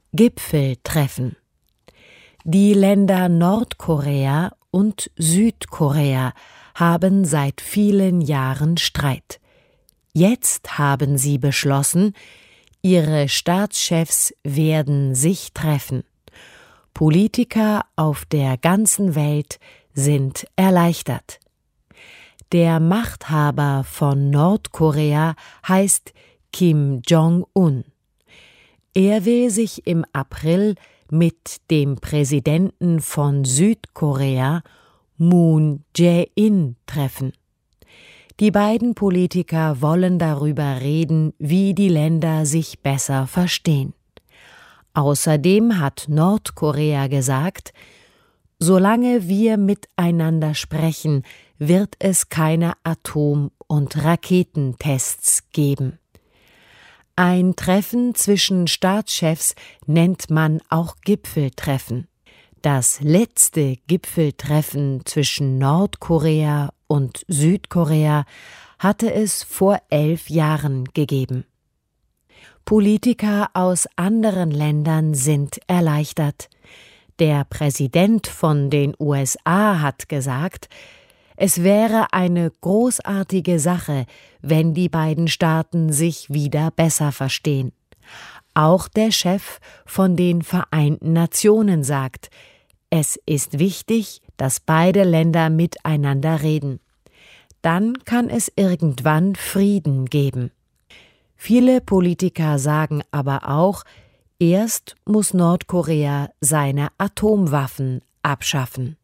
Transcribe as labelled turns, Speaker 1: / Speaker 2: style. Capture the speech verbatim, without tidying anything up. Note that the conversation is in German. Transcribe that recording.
Speaker 1: Gipfeltreffen. Die Länder Nordkorea und Südkorea haben seit vielen Jahren Streit. Jetzt haben sie beschlossen, ihre Staatschefs werden sich treffen. Politiker auf der ganzen Welt sind erleichtert. Der Machthaber von Nordkorea heißt Kim Jong-un. Er will sich im April mit dem Präsidenten von Südkorea, Moon Jae-in, treffen. Die beiden Politiker wollen darüber reden, wie die Länder sich besser verstehen. Außerdem hat Nordkorea gesagt, solange wir miteinander sprechen, wird es keine Atom- und Raketentests geben. Ein Treffen zwischen Staatschefs nennt man auch Gipfeltreffen. Das letzte Gipfeltreffen zwischen Nordkorea und Südkorea hatte es vor elf Jahren gegeben. Politiker aus anderen Ländern sind erleichtert. Der Präsident von den U S A hat gesagt, es wäre eine großartige Sache, wenn die beiden Staaten sich wieder besser verstehen. Auch der Chef von den Vereinten Nationen sagt, es ist wichtig, dass beide Länder miteinander reden. Dann kann es irgendwann Frieden geben. Viele Politiker sagen aber auch, erst muss Nordkorea seine Atomwaffen abschaffen.